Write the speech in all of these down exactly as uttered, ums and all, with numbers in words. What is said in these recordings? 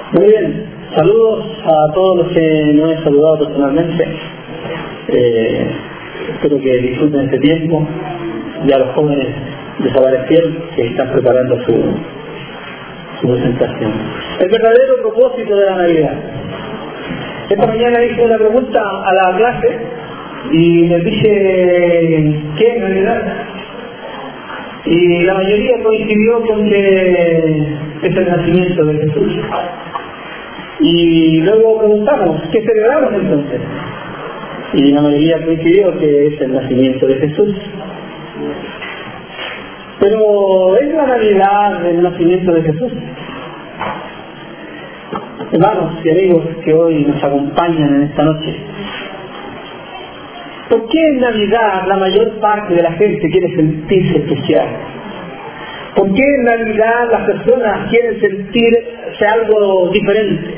Muy bien, saludos a todos los que no he saludado personalmente. Eh, espero que disfruten este tiempo y a los jóvenes de Sabarestiel que están preparando su, su presentación. El verdadero propósito de la Navidad. Esta mañana hice una pregunta a la clase y me dije ¿qué es Navidad? Y la mayoría coincidió con que es el nacimiento de Jesús. Y luego preguntamos, ¿qué celebramos entonces? Y la mayoría coincidió que es el nacimiento de Jesús. Pero ¿es la Navidad el nacimiento de Jesús? Hermanos y amigos que hoy nos acompañan en esta noche, ¿por qué en Navidad la mayor parte de la gente quiere sentirse especial? ¿Por qué en Navidad las personas quieren sentirse algo diferente?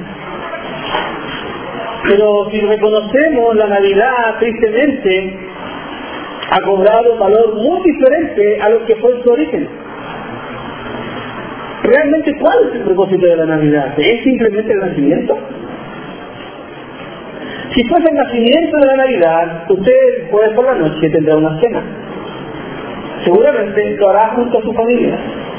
Pero si reconocemos, la Navidad tristemente ha cobrado un valor muy diferente a lo que fue su origen. ¿Realmente cuál es el propósito de la Navidad? ¿Es simplemente el nacimiento? Si fuese el nacimiento de la Navidad, usted jueves por la noche tendrá una cena. Seguramente lo hará junto a su familia.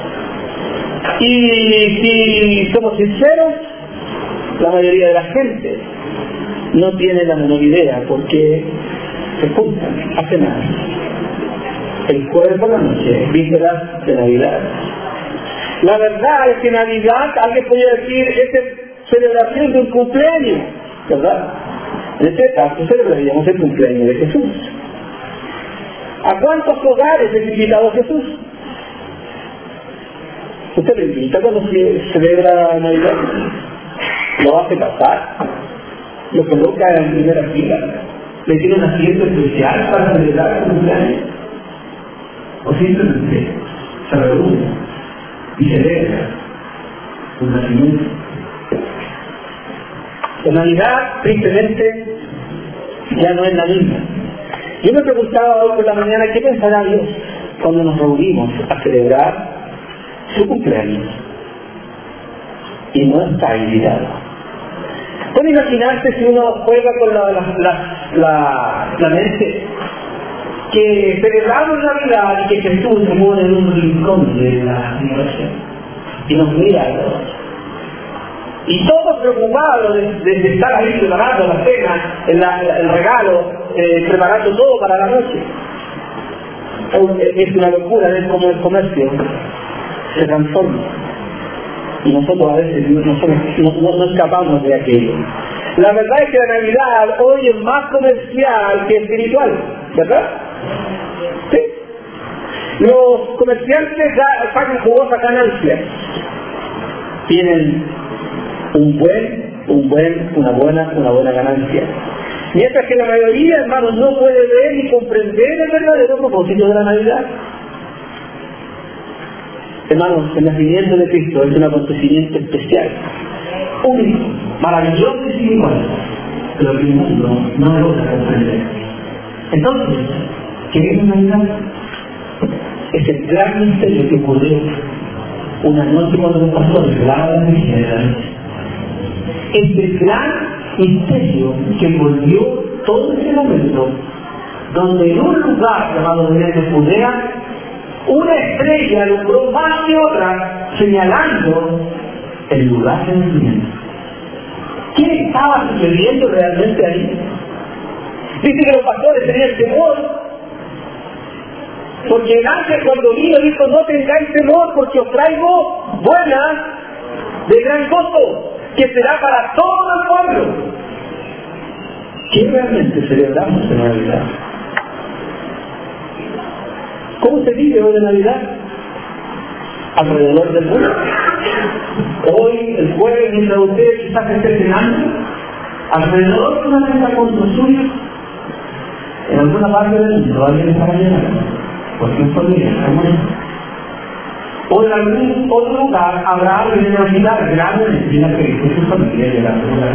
Y si somos sinceros, la mayoría de la gente no tiene la menor idea porque se juntan a cenar el jueves por la noche, vísperas de Navidad. La verdad es que Navidad, alguien podría decir, es celebración de un cumpleaños, ¿verdad? En este caso celebraríamos el cumpleaños de Jesús. ¿A cuántos hogares es invitado Jesús? Usted lo invita cuando se celebra Navidad, lo hace pasar, lo coloca en primera fila, le tiene un asiento especial para celebrar el cumpleaños, o simplemente se reúne y celebra un nacimiento. La Navidad, tristemente, ya no es la misma. Yo me preguntaba hoy por la mañana, ¿qué pensará Dios cuando nos reunimos a celebrar su cumpleaños? Y no está invitado. Puede imaginarse si uno juega con la, la, la, la, la mente, que celebramos Navidad y que Jesús se pone en un rincón de la celebración y nos mira a todos. Y todos preocupados de, de, de estar ahí preparando la cena, el, la, el regalo, eh, preparando todo para la noche. Es una locura ver cómo el comercio se transforma. Y nosotros a veces no, no, no, no escapamos de aquello. La verdad es que la Navidad hoy es más comercial que espiritual, ¿verdad? Sí. Los comerciantes sacan jugosa ganancia. Tienen un buen, un buen, una buena, una buena ganancia. Mientras que la mayoría, hermanos, no puede ver ni comprender el verdadero propósito de la Navidad. Hermanos, el nacimiento de Cristo es un acontecimiento especial, único, maravilloso y sin igual, pero que el mundo no logra comprender. Entonces, ¿qué es la Navidad? Es el gran misterio que ocurrió una noche cuando los pastores velaban la Virgen de la noche. Es el gran misterio que envolvió todo ese momento, donde en un lugar llamado Belén de Judea, una estrella alumbró más que otra, señalando el lugar de nacimiento. ¿Qué estaba sucediendo realmente ahí? Dice que los pastores tenían temor, porque el ángel cuando vino dijo, no tengáis temor, porque os traigo buenas de gran gozo, que será para todo el pueblo. ¿Qué realmente celebramos en Navidad? ¿Cómo se vive hoy en Navidad? Alrededor del mundo. Hoy, el jueves, mientras usted quizás esté cenando, alrededor de una mesa con sus suyos, en alguna parte del mundo, alguien está mañana, porque es familia, o en algún otro lugar habrá alguien en Navidad grande en la que es su familia y de la familia.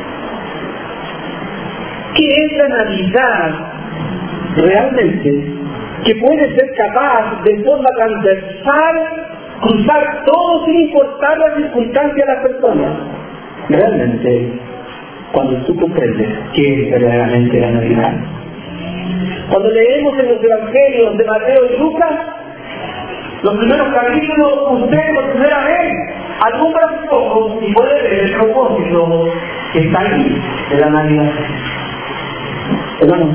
¿Qué es la Navidad realmente? Que puede ser capaz de forma transversal cruzar todo sin importar las circunstancias de las personas. realmente cuando tú comprendes qué es verdaderamente la Navidad. Cuando leemos en los evangelios de Mateo y Lucas, los primeros capítulos, usted por primera vez alumbra sus ojos y puede ver el propósito que está ahí de la Navidad. Hermanos,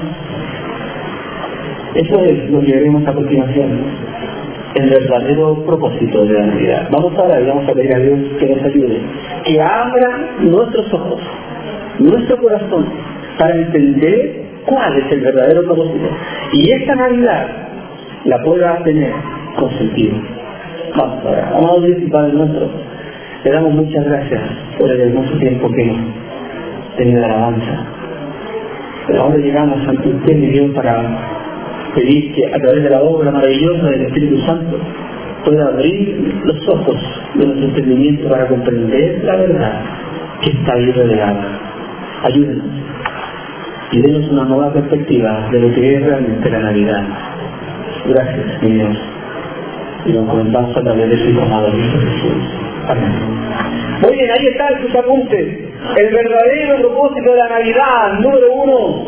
eso es lo que veremos a continuación, el verdadero propósito de la Navidad. Vamos a orar y vamos a pedir a Dios que nos ayude, que abra nuestros ojos, nuestro corazón, para entender cuál es el verdadero propósito. Y esta Navidad la pueda tener con sentido. Vamos a orar. Amado Dios y Padre nuestro, le damos muchas gracias por el hermoso tiempo que hemos tenido de alabanza. Pero ahora llegamos ante usted, mi Dios, para pedir que a través de la obra maravillosa del Espíritu Santo pueda abrir los ojos de nuestro entendimiento para comprender la verdad que está ahí revelada. Ayúdenos y denos una nueva perspectiva de lo que es realmente la Navidad. Gracias, mi Dios. Y nos comentamos a través de su Hijo amado Jesús. Amén. Muy bien, ahí están sus apuntes. El verdadero propósito de la Navidad, número uno,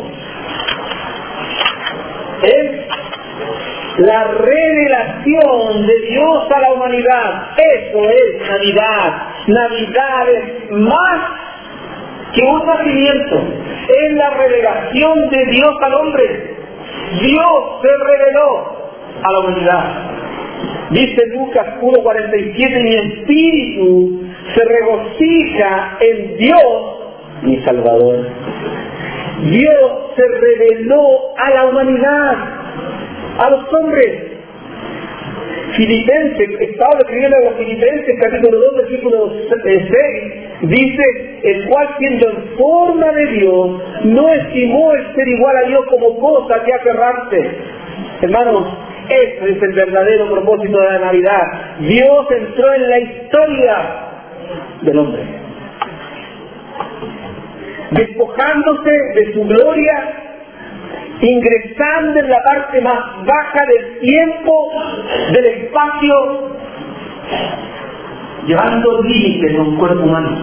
es la revelación de Dios a la humanidad. Eso es Navidad. Navidad es más que un nacimiento, es la revelación de Dios al hombre. Dios se reveló a la humanidad. Dice Lucas uno cuarenta y siete, mi espíritu se regocija en Dios, mi Salvador. Dios se reveló a la humanidad, a los hombres. Filipenses, Pablo escribiendo a los Filipenses, capítulo dos, versículo seis, dice, el cual siendo en forma de Dios, no estimó el ser igual a Dios como cosa que aferrarse. Hermanos, ese es el verdadero propósito de la Navidad. Dios entró en la historia del hombre, despojándose de su gloria, ingresando en la parte más baja del tiempo, del espacio, llevando límites a un cuerpo humano.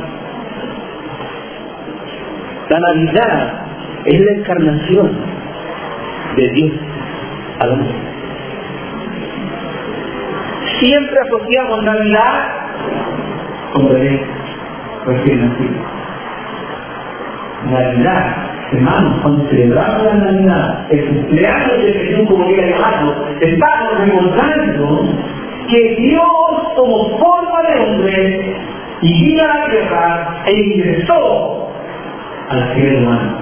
La Navidad es la encarnación de Dios al hombre. Siempre asociamos Navidad con bebé recién nacido. Navidad, hermanos, cuando celebramos la Navidad, el cumpleaños de Jesús, como quiera llamarlo, estamos recordando que Dios tomó forma de hombre y vino a la tierra e ingresó a la tierra humana.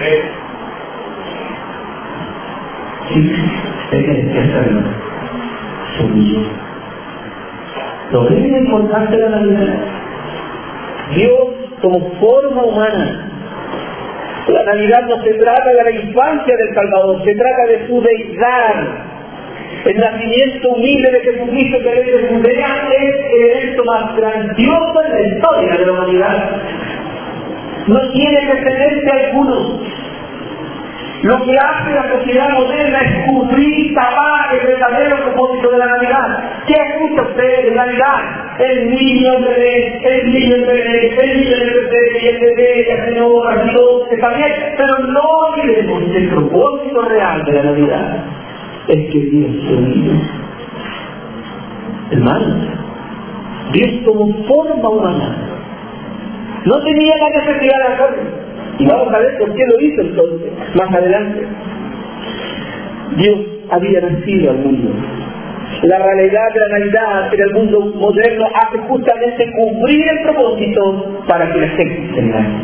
Sí, es que hacerlo. Somos. Lo que es importante de la Navidad, Dios como forma humana. La Navidad no se trata de la infancia del Salvador, se trata de su deidad. El nacimiento humilde de Jesucristo que desde Judea es el evento más grandioso en la historia de la humanidad. No tiene precedente alguno. Lo que hace la sociedad moderna es cubrir, tapar el verdadero propósito de la Navidad. ¿Qué escucha usted de Navidad? El niño, el bebé, el niño, el bebé, el niño, el bebé, y el bebé, el Señor, así todo está bien. Pero no olvidemos que el propósito real de la Navidad es que Dios se unió. Hermanos, Dios como forma humana no tenía la necesidad de hacerlo. Y vamos a ver por qué lo hizo entonces, más adelante. Dios había nacido al mundo. La realidad de la Navidad en el mundo moderno hace justamente cumplir el propósito para que la gente se engañe.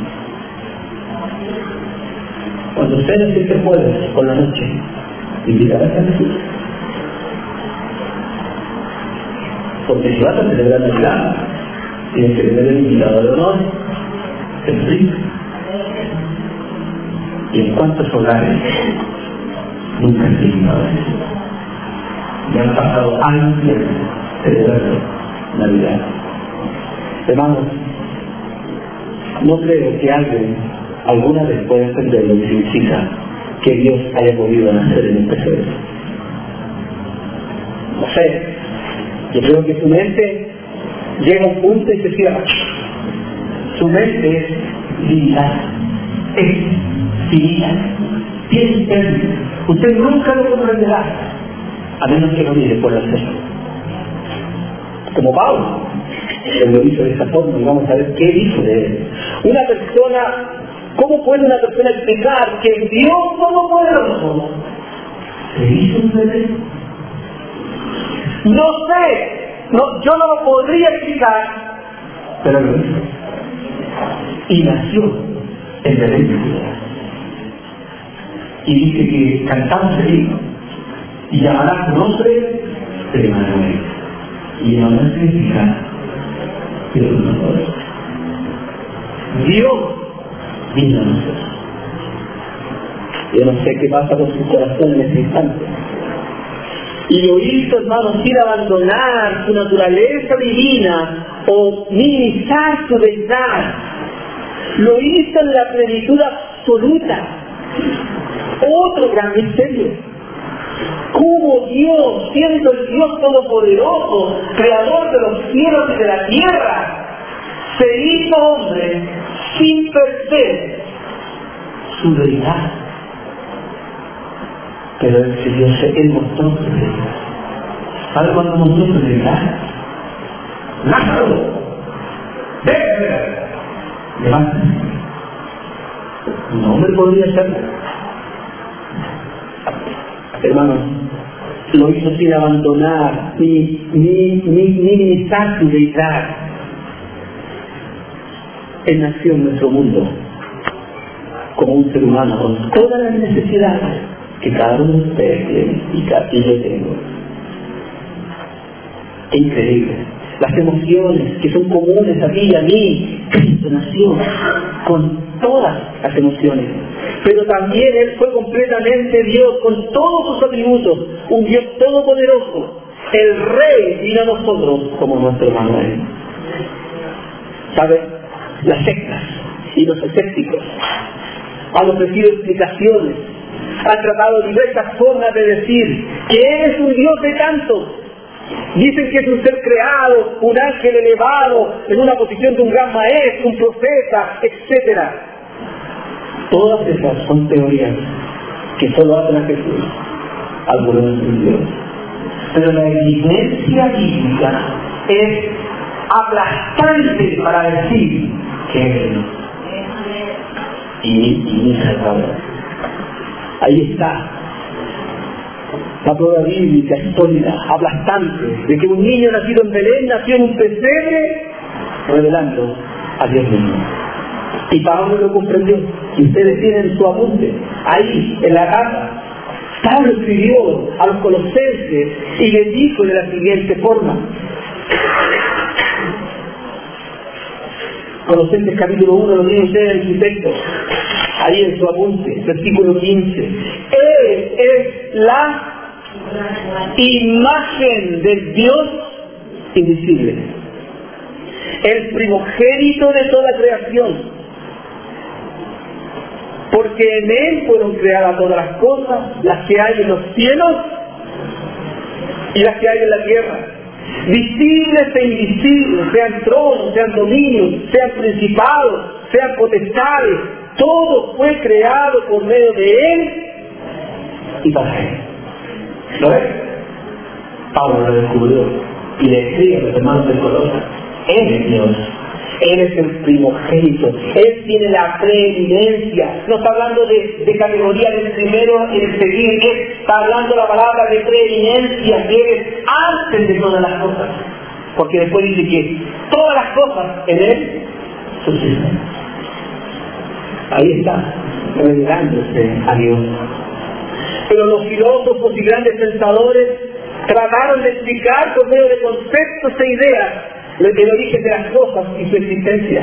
Cuando usted se siente jueves por la noche, invitarás a Jesús. Porque si vas a celebrar Navidad, tienes que tener el invitado de honor, Jesucristo. Y en cuántos hogares nunca han invitado a Jesús. Ya han pasado años celebrando Navidad. Hermanos, no creo que alguien alguna vez pueda entender lo que significa que Dios haya podido nacer en un pesebre. No sé, yo creo que su mente llega a un punto y se cierra. Su mente es limitada, es finita, tiene término. Usted nunca lo comprenderá, a menos que lo mire por la fe. Como Pablo, él lo hizo de esa forma, y vamos a ver qué dijo de él. Una persona, ¿cómo puede una persona explicar que Dios Todopoderoso se hizo un bebé? No sé, no, yo no lo podría explicar, pero lo hizo. Y nació el bebé de Judá. Y dice que cantamos el himno, y llamará su nombre de Emmanuel. Y ahora significa Dios con nosotros. Dios vino a nosotros. Yo no sé qué pasa con su corazón en este instante. Y lo hizo, hermanos, sin abandonar su naturaleza divina o minimizar su deidad. Lo hizo en la plenitud absoluta. Otro gran misterio. Cómo Dios, siendo el Dios Todopoderoso, creador de los cielos y de la tierra, se hizo hombre sin perder su deidad. Pero él, Dios, él mostró su deidad. ¿Sabe cuándo mostró su deidad? ¡Lázaro! ¡Ven! ¡Levántate! Un hombre podría hacerlo. Hermanos, lo hizo sin abandonar ni, ni, ni, ni minimizar su deidad. Él nació en nuestro mundo como un ser humano con todas las necesidades que cada uno de ustedes tiene y que yo tengo. Qué increíble. Las emociones que son comunes a ti y a mí, Cristo nació con todas las emociones. Pero también Él fue completamente Dios, con todos sus atributos, un Dios todopoderoso. El Rey vino a nosotros como nuestro Emmanuel. ¿Sabe? Las sectas y los escépticos han ofrecido explicaciones, han tratado diversas formas de decir que Él es un Dios de tantos. Dicen que es un ser creado, un ángel elevado, en una posición de un gran maestro, un profeta, etcétera. Todas esas son teorías que solo hacen a Jesús algo de nuestro Dios. Pero la evidencia bíblica es aplastante para decir que Él y mi Salvador. Ahí está la prueba bíblica sólida, aplastante, de que un niño nacido en Belén nació en un pesebre, revelando a Dios mismo. Y Pablo lo comprendió, y ustedes tienen su apunte ahí en la casa. Pablo escribió a los colosenses y les dijo de la siguiente forma. Colosenses capítulo uno, lo tienen ustedes en su texto, ahí en su apunte, versículo quince. Él es la imagen del Dios invisible, el primogénito de toda creación, porque en Él fueron creadas todas las cosas, las que hay en los cielos y las que hay en la tierra, visibles e invisibles, sean tronos, sean dominios, sean principados, sean potestades. Todo fue creado por medio de Él y para Él. ¿Lo ves? Pablo lo descubrió y le escribe a los hermanos del Colosas. Él es Dios. Él es el primogénito. Él tiene la preeminencia. No está hablando de, de categoría del primero y del seguir. Él está hablando la palabra de preeminencia, que Él es antes de todas las cosas. Porque después dice que todas las cosas en Él subsisten. Ahí está, revelándose a Dios. Pero los filósofos y grandes pensadores trataron de explicar por medio de conceptos e ideas el origen de las cosas y su existencia.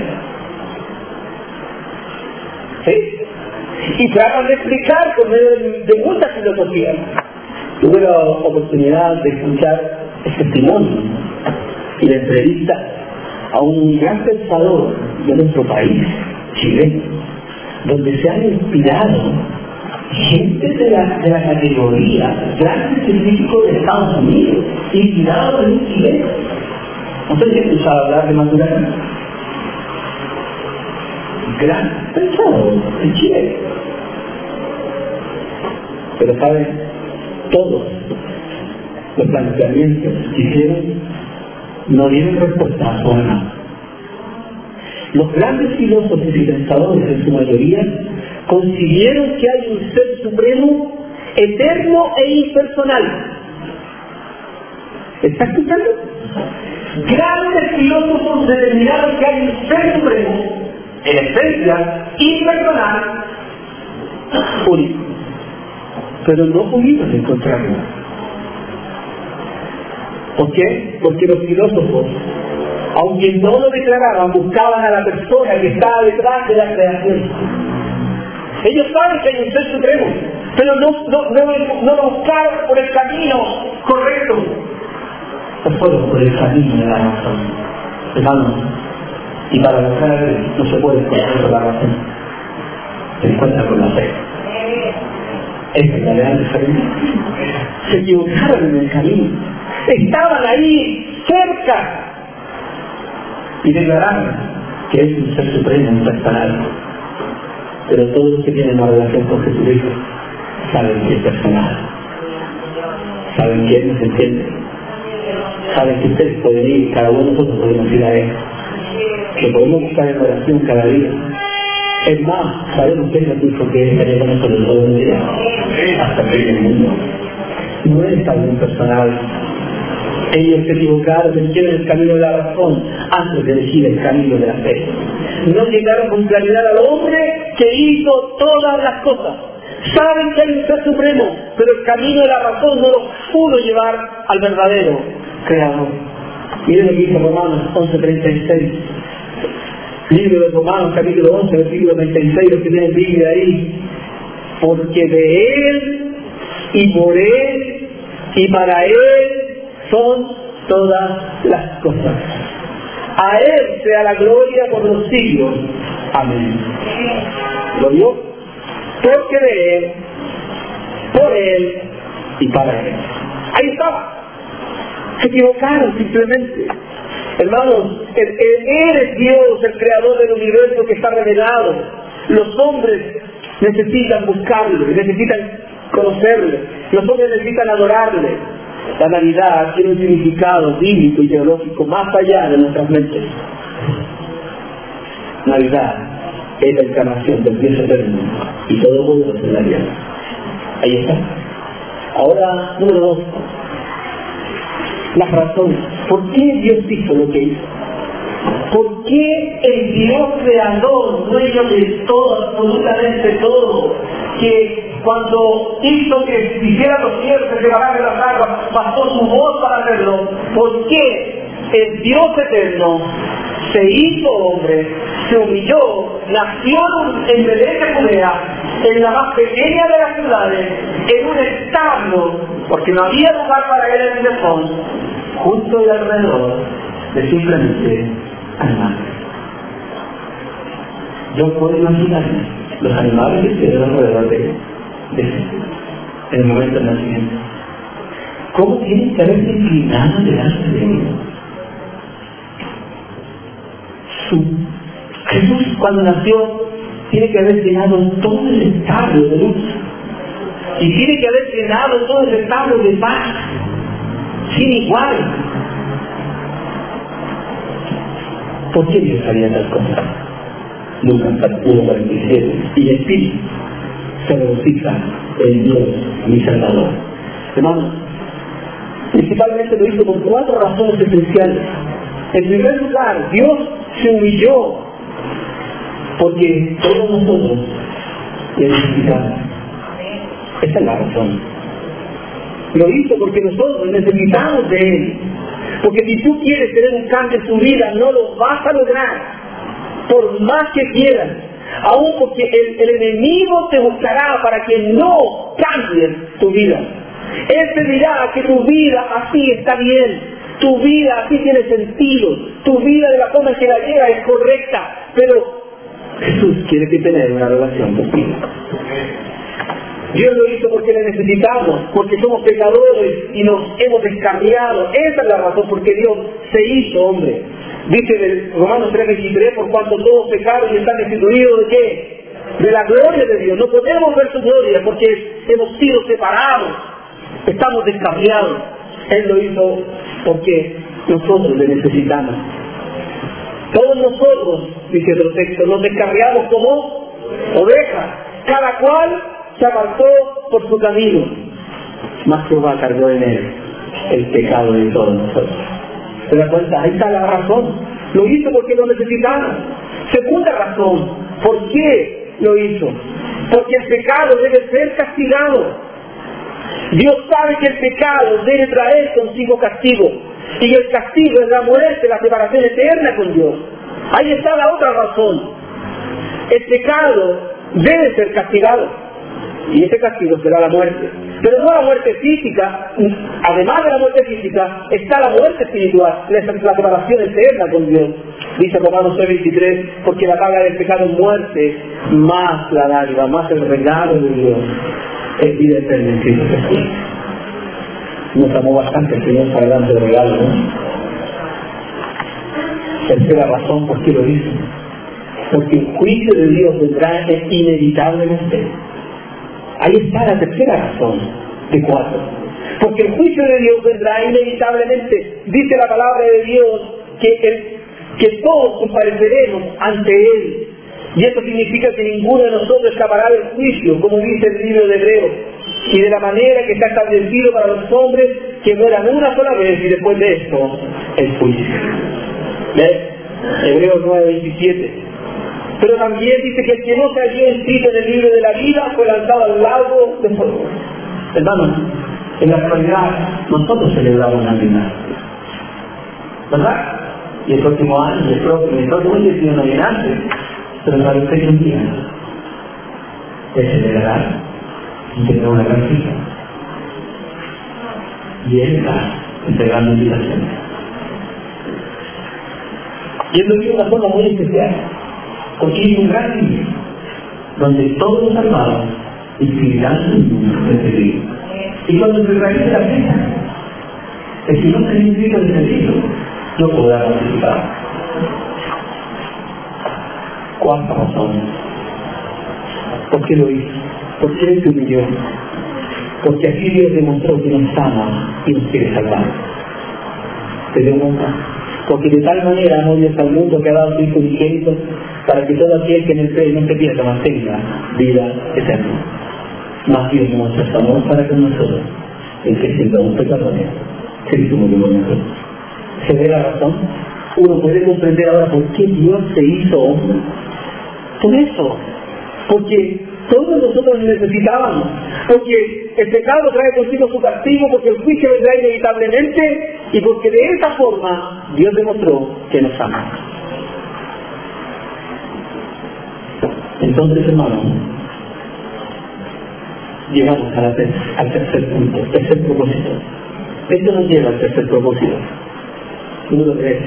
¿Sí? Y tratan de explicar por medio de, de muchas filosofías. Tuve la oportunidad de escuchar el testimonio y la entrevista a un gran pensador de nuestro país, chileno, donde se han inspirado gente de la, de la categoría, grandes científicos de Estados Unidos, inspirados en un chileno. No sé si he escuchado hablar de Maturana. gran pensado en Chile. Pero saben, todos los planteamientos que hicieron no dieron respuesta a su alma. Los grandes filósofos y pensadores, en su mayoría, consiguieron que hay un ser supremo, eterno e impersonal. ¿Está escuchando? Grandes filósofos determinaron que hay un ser supremo, en esencia, impersonal, único. Pero no pudimos encontrarlo. ¿Por qué? Porque los filósofos, aunque no lo declaraban, buscaban a la persona que estaba detrás de la creación. Ellos saben que hay un ser supremo, pero no, no, no, no lo buscaron por el camino correcto. No solo por el camino de la razón. Hermanos, y para buscar a Dios no se puede encontrar con la razón. Se encuentra con la fe. Esa es la gran diferencia. Se equivocaron en el camino. Estaban ahí, cerca. Y declararon que es un ser supremo, un personal. Pero todos los que tienen una relación con Jesucristo saben que es personal. Saben que Él nos entiende. Saben que ustedes pueden ir, cada uno de nosotros podemos ir a Él. Que podemos buscar en oración cada día. Es más, sabemos que Él nos dijo que Él estaría con nosotros todos los días. Hasta el fin del mundo. No es algo personal. Ellos se equivocaron, eligieron el camino de la razón antes de elegir el camino de la fe. No llegaron con claridad al hombre que hizo todas las cosas. Saben que hay un ser supremo, pero el camino de la razón no los pudo llevar al verdadero creador. Miren lo que dice Romanos once treinta y seis. Libro de Romanos, capítulo once, versículo treinta y seis, los que tienen Biblia ahí. Porque de Él, y por Él, y para Él, son todas las cosas. A Él sea la gloria por los siglos. Amén. ¿Lo vio? Porque de Él, por Él y para Él. Ahí estaba. Se equivocaron simplemente. Hermanos, Él, Él es Dios, el creador del universo que está revelado. Los hombres necesitan buscarle, necesitan conocerle. Los hombres necesitan adorarle. La Navidad tiene un significado bíblico y teológico más allá de nuestras mentes. Navidad es la encarnación del Dios eterno y todo poderoso en la vida. Ahí está. Ahora, número dos. La razón. ¿Por qué Dios hizo lo que hizo? ¿Por qué el Dios creador, dueño de todo, absolutamente todo, que cuando hizo que hiciera los cielos, que se separaran las aguas, pasó su voz para hacerlo? ¿Por qué el Dios eterno se hizo hombre, se humilló, nació en Belén de Judea, en la más pequeña de las ciudades, en un establo, porque no había lugar para él en el mesón, justo y alrededor de simplemente animales? Yo puedo imaginarme los animales que estuvieron alrededor de él, de él, en el momento del nacimiento. ¿Cómo tienen que haberse inclinado delante de él? Su Jesús, cuando nació, tiene que haber llenado todo el establo de luz. Y tiene que haber llenado todo el establo de paz, sin igual. ¿Por qué Dios haría tal cosa? Lucas uno cuarenta y siete. Y el Espíritu se regocija en Dios, mi Salvador. Hermanos, principalmente lo hizo por cuatro razones esenciales. En primer lugar, Dios se humilló porque todos nosotros le necesitamos. Esa es la razón. Lo hizo porque nosotros necesitamos de Él. Porque si tú quieres tener un cambio en tu vida, no lo vas a lograr, por más que quieras. Aún porque el, el enemigo te buscará para que no cambies tu vida. Él te dirá que tu vida así está bien, tu vida así tiene sentido, tu vida de la forma en que la lleva es correcta, pero Jesús quiere que tener una relación contigo. Dios lo hizo porque le necesitamos, porque somos pecadores y nos hemos descarriado. Esa es la razón por qué Dios se hizo hombre. Dice del Romanos tres veintitrés, por cuanto todos pecaron y están destituidos ¿de qué? De la gloria de Dios. No podemos ver su gloria porque hemos sido separados, estamos descarriados. Él lo hizo porque nosotros le necesitamos. Todos nosotros, dice otro texto, nos descarriamos como ovejas, cada cual se apartó por su camino, mas Jehová cargó en él el pecado de todos nosotros. ¿Se da cuenta? Ahí está la razón. Lo hizo porque lo necesitaba. Segunda razón, ¿por qué lo hizo? Porque el pecado debe ser castigado. Dios sabe que el pecado debe traer consigo castigo, y el castigo es la muerte, la separación eterna con Dios. Ahí está la otra razón. El pecado debe ser castigado, y ese castigo será la muerte. Pero no la muerte física, además de la muerte física, está la muerte espiritual, la separación eterna con Dios. Dice Romanos seis veintitrés, porque la paga del pecado es muerte, más la dádiva, más el regalo de Dios es vida eterna en Cristo Jesús. Nos amó bastante el Señor para darnos el regalo, ¿no? Tercera razón por qué lo hizo. Porque el juicio de Dios vendrá inevitablemente. Ahí está la tercera razón de cuatro. Porque el juicio de Dios vendrá inevitablemente. Dice la palabra de Dios que, el, que todos compareceremos ante Él. Y esto significa que ninguno de nosotros escapará del juicio, como dice el libro de Hebreos. Y de la manera que está establecido para los hombres que mueran una sola vez y después de esto, el juicio. ¿Ves? Hebreos nueve veintisiete. Pero también dice que el que no se halló inscrito en el libro de la vida fue lanzado al lago de fuego. Hermanos, en la actualidad nosotros celebramos Navidad, ¿verdad? Y el próximo año, el próximo, el próximo año es un año antes. Pero sabe usted que un día de celebrar y tener una gran fiesta. Y Él está entregando invitaciones. Y Él lo hizo de una forma muy especial, porque es un gran día donde todos los salvados inscribirán su nombre en ese libro. Y cuando se realice la fiesta, el que no se inscrito en ese libro no podrá participar. Cuarta razón. ¿Por qué lo hizo? ¿Por qué se humilló? Porque así Dios demostró que nos ama y nos quiere salvar. ¿Se dio cuenta? Porque de tal manera amó Dios al mundo que ha dado su Hijo unigénito para que todo aquel que en el cree no se pierda, mantenga vida eterna. Más Dios muestra su amor para con nosotros, el que siendo un pecador, se hizo muy por nosotros. ¿Se ve la razón? Uno puede comprender ahora por qué Dios se hizo hombre. Por eso, porque todos nosotros necesitábamos, porque el pecado trae consigo su castigo, porque el juicio vendrá inevitablemente, y porque de esa forma Dios demostró que nos ama. Entonces, hermanos, llegamos a la ter al tercer punto, tercer propósito. Esto nos lleva al tercer propósito. Número tres.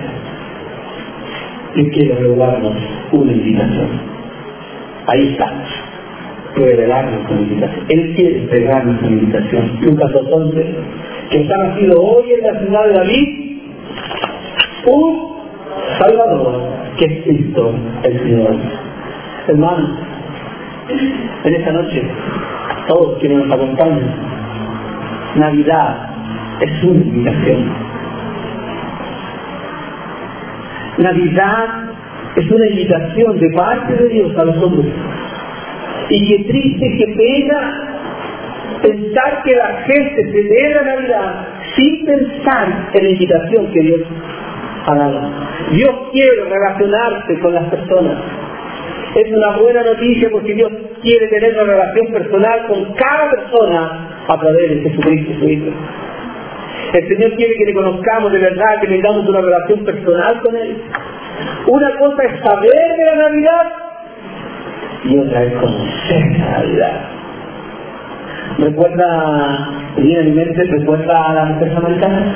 Y quiere revelarnos una invitación. Ahí está, revelarnos una invitación. Él quiere entregarnos una invitación. Lucas dos once, que está nacido hoy en la ciudad de David un Salvador, que es Cristo el Señor. Hermanos, en esta noche, todos quienes nos acompañan, Navidad es una invitación. Navidad es una invitación de parte de Dios a los hombres. Y qué triste, qué pena pensar que la gente celebra Navidad sin pensar en la invitación que Dios ha dado. Dios quiere relacionarse con las personas. Es una buena noticia porque Dios quiere tener una relación personal con cada persona a través de Jesucristo, su Hijo. El Señor quiere que le conozcamos de verdad, que tengamos una relación personal con Él. Una cosa es saber de la Navidad y otra es conocer la Navidad. Recuerda, viene a mi mente, recuerda a la mujer samaritana.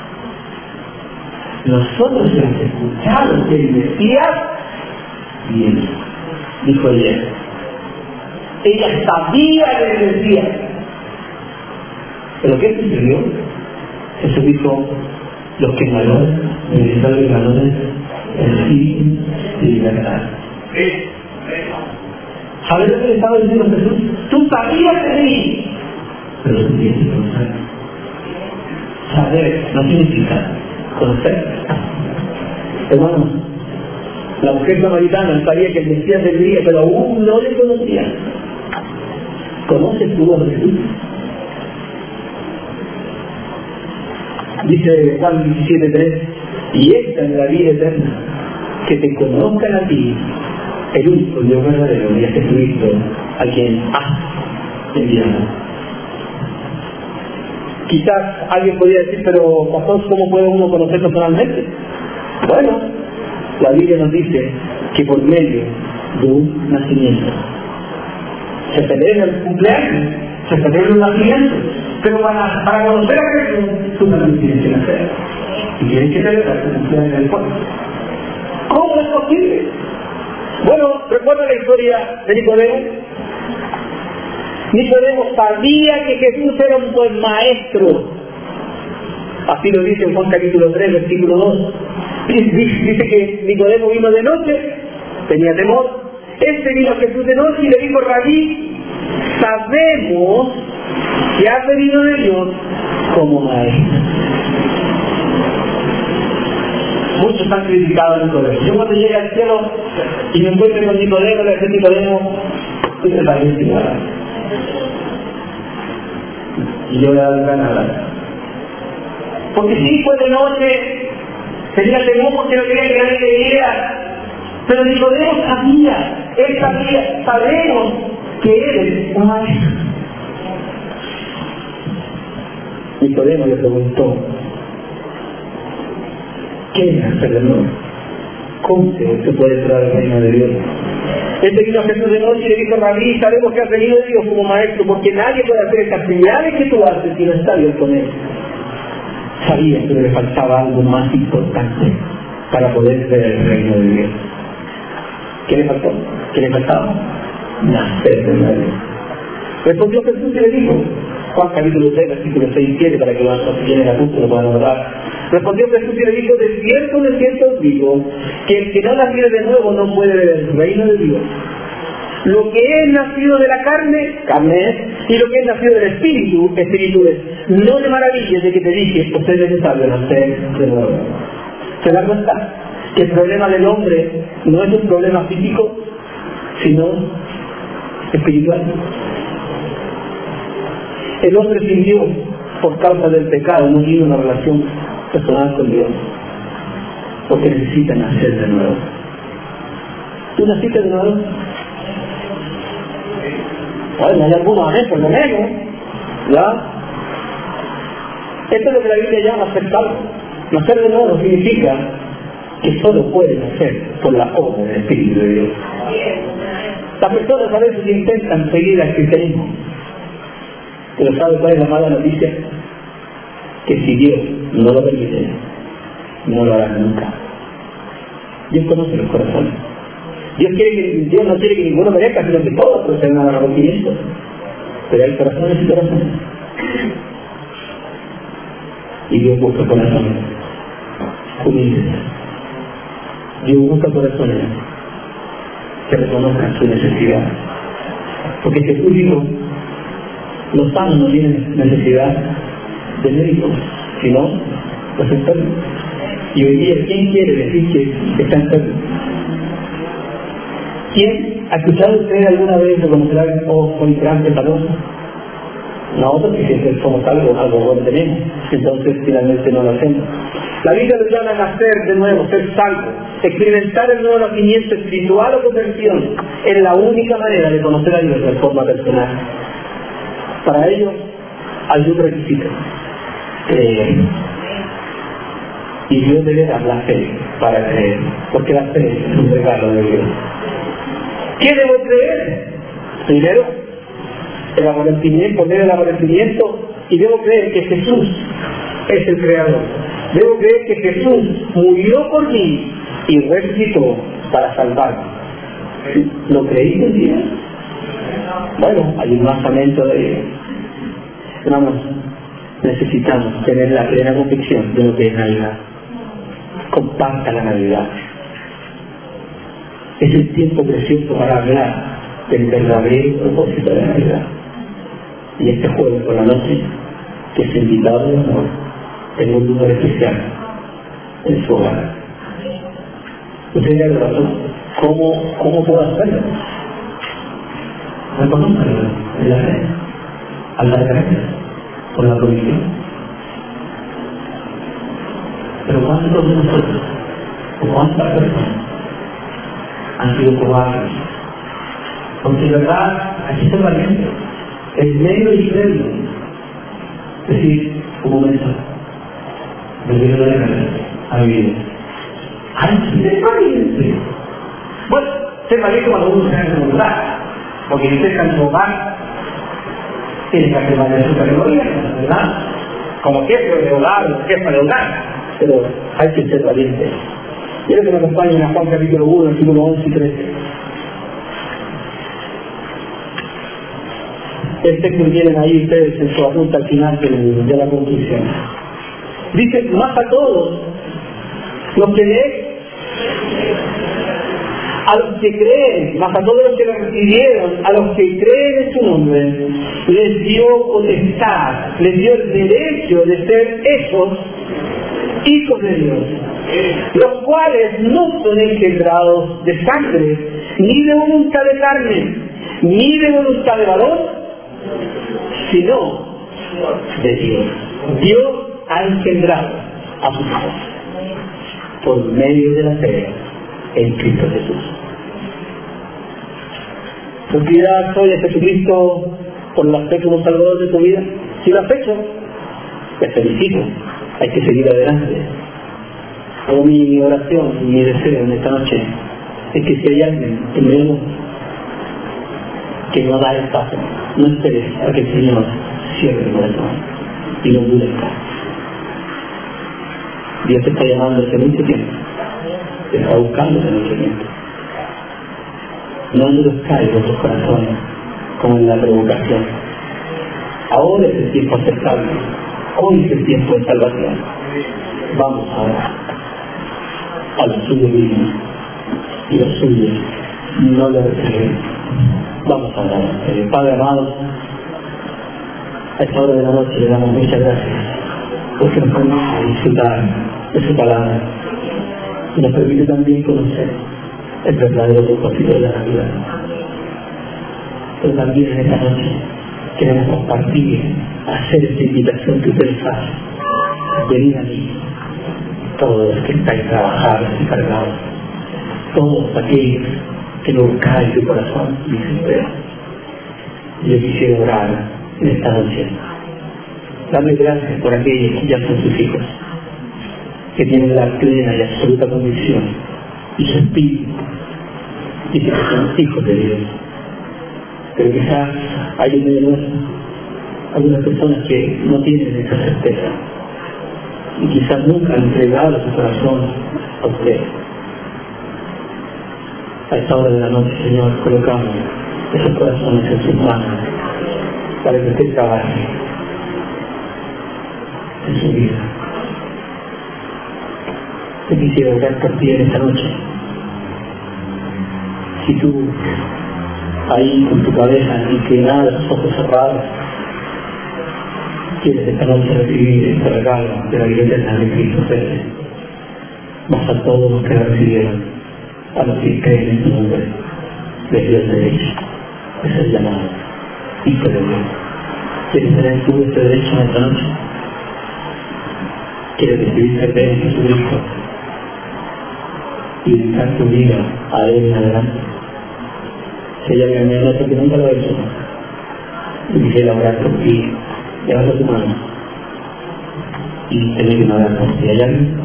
Nosotros hemos escuchado que el Mesías viene, dijo ella. Ella sabía que el Mesías. Pero ¿qué sucedió? Jesús dijo, los que valoran, necesitan valores, espíritu y libertad. ¿Sabes lo que le estaba diciendo Jesús? Tú sabías de mí, pero tú tienes que conocer. Saber no significa conocer. Hermanos, la mujer samaritana sabía que el Mesías vendría, pero aún no le conocía. ¿Conoces tú a Jesús? Dice Juan diecisiete tres, y esta es la vida eterna, que te conozcan a ti, el único Dios verdadero, y a Jesucristo, a quien has enviado. Quizás alguien podría decir, pero pastor, ¿cómo puede uno conocer personalmente? Bueno, la Biblia nos dice que por medio de un nacimiento. Se celebra el cumpleaños, se celebra el nacimiento, pero para, para conocer a Jesús, tú también tienes que nacer. Y tienes que celebrar tu cumpleaños en el pueblo. ¿Cómo es posible? Bueno, recuerda la historia de Nicodemo. Nicodemo sabía que Jesús era un buen maestro. Así lo dice en Juan capítulo tres, versículo dos. Dice que Nicodemo vino de noche, tenía temor. Este vino a Jesús de noche y le dijo, Rabí, sabemos que has venido de Dios como maestro. Muchos han criticado a Nicodemo. Yo cuando llegue al cielo y me encuentre con Nicodemo, le dice Nicodemo, tú te pareces igual. Y yo le voy a dar nada. Porque si fue de noche, tenía temor porque no quería que nadie le viera. Pero Nicodemo sabía, él sabía, sabemos que eres un maestro. Nicodemo le preguntó, ¿qué es hacer de nuevo? ¿Cómo se puede entrar al reino de Dios? Este vino a Jesús de noche y le dijo, Rabí, sabemos que has venido de Dios como maestro, porque nadie puede hacer estas actividades que tú haces si no está Dios con él. Sabía que le faltaba algo más importante para poder ver el reino de Dios. ¿Qué le faltó? ¿Qué le faltaba? Nacer de nuevo. Respondió Jesús y le dijo, Juan capítulo tres, versículos seis y siete, para que los que tienen la punto lo puedan notar. Respondió Jesús y le dijo, de cierto, de cierto os digo, que el que no naciere de nuevo no puede ver el reino de Dios. Lo que es nacido de la carne, carne es, y lo que es nacido del espíritu, espíritu es. No te maravilles de que te dije, usted es necesario nacer de nuevo. ¿Se da cuenta? Que el problema del hombre no es un problema físico, sino espiritual. El hombre sin Dios, por causa del pecado, no tiene una relación personal con Dios, porque necesita nacer de nuevo. ¿Tú naciste de nuevo? Bueno, hay algunos amén, por lo menos, ¿ya? Esto es lo que la Biblia llama ser salvo. Nacer de nuevo significa que solo pueden hacer por la obra del Espíritu de Dios. Las personas a veces intentan seguir al cristianismo, pero ¿sabe cuál es la mala noticia? Que si Dios no lo permite, no lo hará nunca. Dios conoce los corazones. Dios, quiere que, Dios no quiere que ninguno merezca, sino que todos procedan al arrepentimiento. Pero hay corazones y corazones. Y Dios busca corazones humildes. Dios busca corazones que reconozcan su necesidad. Porque Jesús dijo, los sanos no tienen necesidad de médicos, sino los enfermos. Y hoy día, ¿quién quiere decir que está enfermo? ¿Quién ha escuchado usted alguna vez reconocer algo, oh, soy grande, paloso? Nosotros que siempre somos algo, algo bueno tenemos, entonces finalmente no lo hacemos. La Biblia nos llama a nacer de nuevo, ser salvo, experimentar el nuevo nacimiento espiritual o conversión. Es la única manera de conocer a Dios de forma personal. Para ello hay un requisito: creer. Y Dios debe dar la fe para creer, porque la fe es un regalo de Dios. ¿Qué debo creer? Primero, el arrepentimiento, poner el arrepentimiento, y debo creer que Jesús es el Creador. Debo creer que Jesús murió por mí y resucitó para salvarme. ¿Lo creí hoy día? Bueno, hay un basamento de ello. Hermanos, necesitamos tener la plena convicción de lo que es Navidad. Comparta la Navidad. Es el tiempo precioso para hablar del verdadero propósito de la Navidad. Y este jueves por la noche, que es invitado de amor, tengo un lugar especial en su hogar. Usted dirá, ¿cómo, ¿cómo puedo hacerlo? Reconózcalo en la fe, al dar gracias por la provisión. Pero ¿cuántos de nosotros, o cuántas personas, han sido cobardes? Porque de verdad, aquí está valiente, en medio del medio, es decir, un momento, me quiero de la cabeza, a vivir. ¡Ay, ser valiente! Bueno, ser valiente cuando uno está en su lugar, porque si usted está en su hogar, tiene que hacer valer su categoría, ¿verdad? Como jefe de hogar o jefa de hogar, pero hay que ser valiente. Quiero que me acompañen a Juan capítulo uno, versículos once y trece. El texto que tienen ahí ustedes en su apunta al final de, de la conclusión. Dice, más a todos los que leen, a los que creen, más a todos los que lo recibieron, a los que creen en su nombre, les dio potestad, les dio el derecho de ser hechos hijos de Dios, los cuales no son engendrados de sangre, ni de voluntad de carne, ni de voluntad de varón, sino de Dios. Dios ha engendrado a sus hijos por medio de la fe en Cristo Jesús. ¿Consideras hoy a Jesucristo por la fe como Salvador de tu vida? Si lo has hecho, te felicito. Hay que seguir adelante. Como mi oración y mi deseo en esta noche es que si hay alguien en medio que no da el paso, no esperes a que el Señor cierre el corazón y lo endurezca. Dios te está llamando hace mucho tiempo, te está buscando hace mucho tiempo. No endurezcáis vuestros corazones como en la provocación. Ahora es el tiempo aceptable, hoy es el tiempo de salvación. Vamos ahora a los suyos vivos y los suyos no lo reciben. Vamos a orar. Eh, Padre amado, a esta hora de la noche le damos muchas gracias porque nos permite disfrutar de su palabra y nos permite también conocer el verdadero propósito de la Navidad. Pero también en esta noche queremos compartir, hacer esta invitación que ustedes hacen. Venid a mí, todos los que estáis trabajados y cargados, todos aquellos que no buscáis tu corazón y su espera. Yo quisiera orar en esta noche. Darle gracias por aquellos que ya son sus hijos, que tienen la plena y absoluta convicción y su espíritu dice que son hijos de Dios. Pero quizás hay en medio nuestro algunas personas que no tienen esa certeza y quizás nunca han entregado su corazón a usted. A esta hora de la noche, Señor, colocamos esos corazones en sus manos para que usted trabaje en su vida. Te quisiera orar por ti en esta noche. Si tú, ahí con tu cabeza inclinada, los ojos cerrados, quieres esta noche recibir este regalo de la vida eterna de Cristo Jesús, más a todos los que la recibieron, a los que creen en su nombre, les dio el derecho de ser llamados hijo de Dios. ¿Quieres tener tú este derecho en esta noche? ¿Quieres recibir fe en Jesucristo y dedicar tu vida a Él en adelante? Si hay alguien en esta que nunca lo ha hecho, y quisiera orar por ti, levanta tu mano y termina de orar por ti. ¿Hay alguien?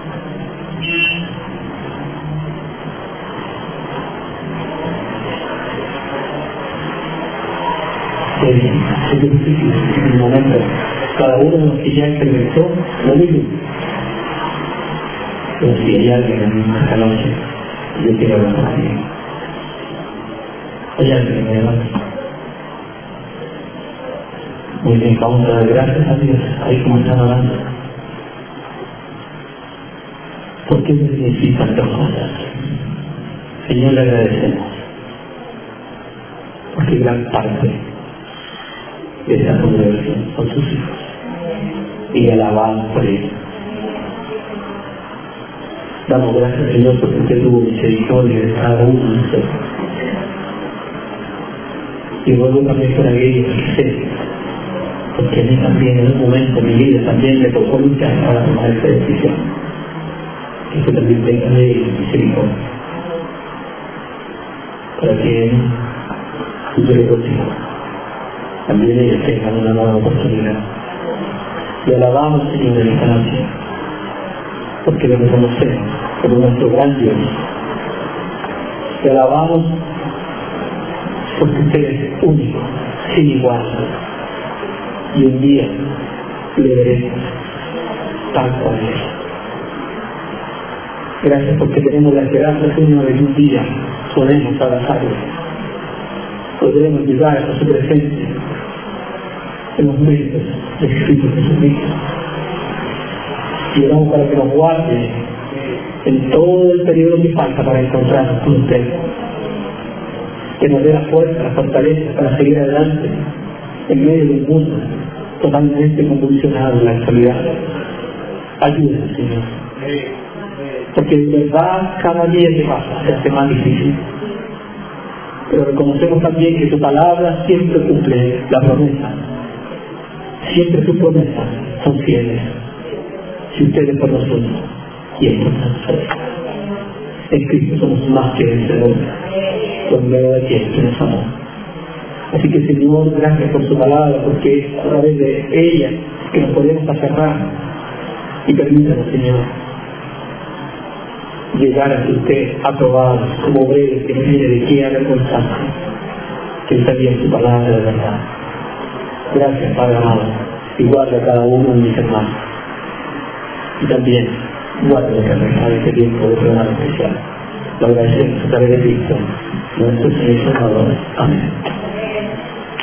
Es difícil en el momento. Cada uno de los que ya experimentó lo mismo. Pero si hay alguien en esta noche, yo quiero hablar con alguien. Hay alguien que me levante. Muy bien, vamos a dar gracias a Dios. Ahí como están hablando. ¿Por qué me necesitan dos cosas? Señor, le agradecemos, porque gran parte de esta congregación son tus hijos, y le alabamos por ello. Damos gracias, Señor, porque usted tuvo misericordia de cada uno de nosotros. Y luego también por aquellos que sé, porque a mí también en un momento de mi vida también me tocó luchar para tomar esta decisión. Que usted también tenga de ellos misericordia, para que futuro próximo también ellos tengan una nueva oportunidad. Y alabamos, Señor, en esta nación, porque lo reconocemos como nuestro gran Dios. Te alabamos porque usted es único, sin igual, y un día le veremos tal cual es. Gracias porque tenemos la esperanza, Señor, de que un día podemos abrazarlo, podremos llegar a su presencia en los méritos de Cristo Jesucristo. Y oramos para que nos guarde en todo el periodo que falta para encontrarnos con usted, que nos dé la fuerza, la fortaleza para seguir adelante en medio de un mundo totalmente convulsionado en la actualidad. Ayúdenos, Señor, porque de verdad cada día que pasa se hace más difícil, pero reconocemos también que tu palabra siempre cumple la promesa, siempre tus promesas son fieles. Si ustedes por nosotros y en nosotros, en Cristo somos más que vencedores por medio de quien que nos amó. Así que, Señor, gracias por su palabra, porque es a través de ella que nos podemos aferrar. Y permítanos, Señor, llegar a usted aprobados como obreros que no tiene de qué avergonzarse, que está bien su palabra de verdad. Gracias, Padre amado, y guarda a cada uno de mis hermanos. Y también guarda lo que resta de este tiempo de programa especial. Lo agradecemos a través de Cristo, nuestro Señor y Salvador. Amén.